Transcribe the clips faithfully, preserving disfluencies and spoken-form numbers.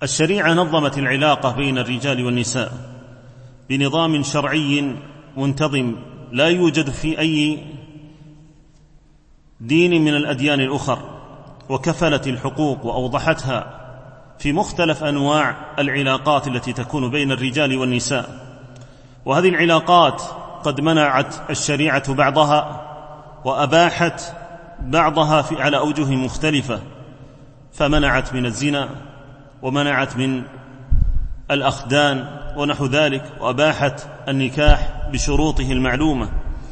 الشريعة نظمت العلاقة بين الرجال والنساء بنظام شرعي منتظم لا يوجد في أي دين من الأديان الأخر، وكفلت الحقوق وأوضحتها في مختلف أنواع العلاقات التي تكون بين الرجال والنساء. وهذه العلاقات قد منعت الشريعة بعضها وأباحت بعضها في على أوجه مختلفة، فمنعت من الزنا ومنعت من الأخدان ونحو ذلك، وأباحت النكاح بشروطه المعلومة.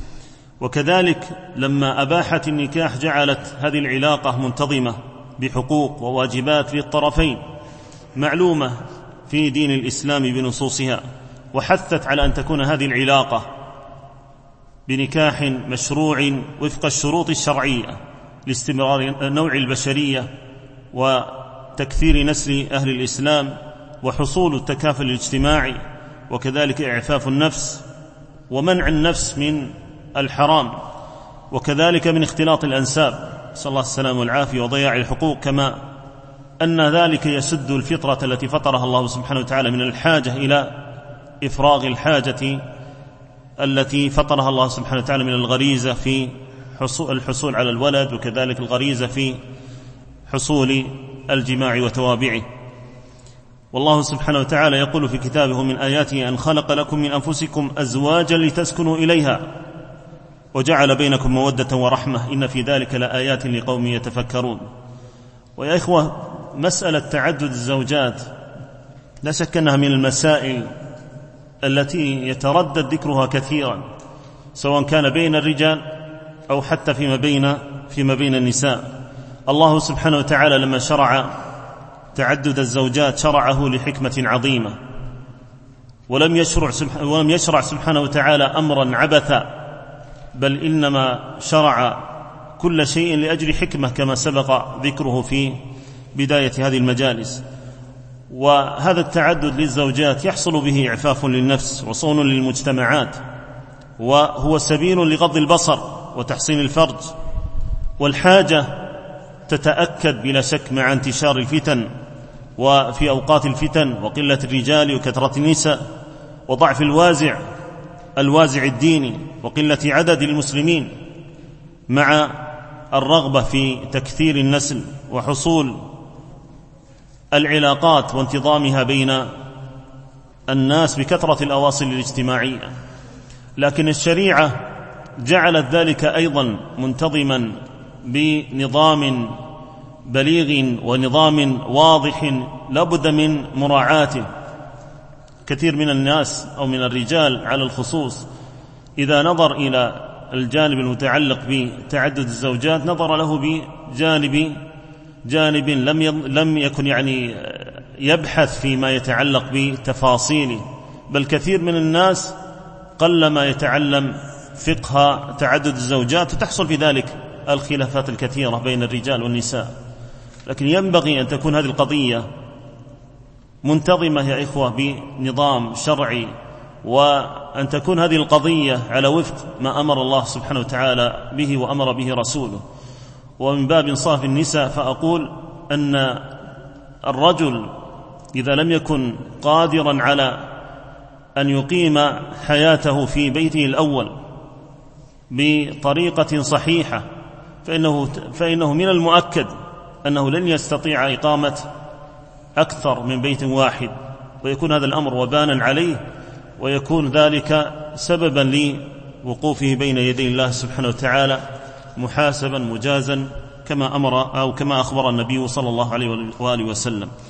وكذلك لما أباحت النكاح جعلت هذه العلاقة منتظمة بحقوق وواجبات للطرفين معلومة في دين الإسلام بنصوصها، وحثت على أن تكون هذه العلاقة بنكاح مشروع وفق الشروط الشرعية لاستمرار نوع البشرية وتكثير نسل أهل الإسلام وحصول التكافل الاجتماعي، وكذلك إعفاف النفس ومنع النفس من الحرام، وكذلك من اختلاط الأنساب، صلى الله السلام والعافية، وضياع الحقوق، كما أن ذلك يسد الفطرة التي فطرها الله سبحانه وتعالى من الحاجة إلى إفراغ الحاجة التي فطرها الله سبحانه وتعالى من الغريزة في الحصول على الولد، وكذلك الغريزة في حصول الجماع وتوابعه. والله سبحانه وتعالى يقول في كتابه: من آياته أن خلق لكم من أنفسكم أزواجا لتسكنوا إليها وجعل بينكم مودة ورحمة إن في ذلك لآيات لقوم يتفكرون. ويا إخوة، مسألة تعدد الزوجات لا شك أنها من المسائل التي يتردد ذكرها كثيرا، سواء كان بين الرجال أو حتى فيما بين فيما بين النساء. الله سبحانه وتعالى لما شرع تعدد الزوجات شرعه لحكمة عظيمة، ولم يشرع ولم يشرع سبحانه وتعالى أمرا عبثا، بل إنما شرع كل شيء لأجل حكمة كما سبق ذكره في بداية هذه المجالس. وهذا التعدد للزوجات يحصل به إعفاف للنفس وصون للمجتمعات، وهو سبيل لغض البصر وتحصين الفرج، والحاجة تتأكد بلا شك مع انتشار الفتن وفي أوقات الفتن وقلة الرجال وكثرة النساء وضعف الوازع الوازع الديني وقلة عدد المسلمين، مع الرغبة في تكثير النسل وحصول العلاقات وانتظامها بين الناس بكثرة الأواصر الاجتماعية. لكن الشريعة جعلت ذلك أيضا منتظما بنظام بليغ ونظام واضح لا بد من مراعاته. كثير من الناس أو من الرجال على الخصوص إذا نظر إلى الجانب المتعلق بتعدد الزوجات نظر له بجانب جانب لم لم يكن يعني يبحث فيما يتعلق بتفاصيله، بل كثير من الناس قلما يتعلم فقه تعدد الزوجات، وتحصل في ذلك الخلافات الكثيرة بين الرجال والنساء. لكن ينبغي أن تكون هذه القضية منتظمة يا إخوة بنظام شرعي، وأن تكون هذه القضية على وفق ما أمر الله سبحانه وتعالى به وأمر به رسوله. ومن باب إنصاف النساء فأقول أن الرجل إذا لم يكن قادرا على أن يقيم حياته في بيته الأول بطريقة صحيحة فإنه, فإنه من المؤكد أنه لن يستطيع إقامة أكثر من بيت واحد، ويكون هذا الأمر وبانا عليه، ويكون ذلك سببا لوقوفه بين يدي الله سبحانه وتعالى محاسبا مجازا كما أمر أو كما أخبر النبي صلى الله عليه وآله وسلم.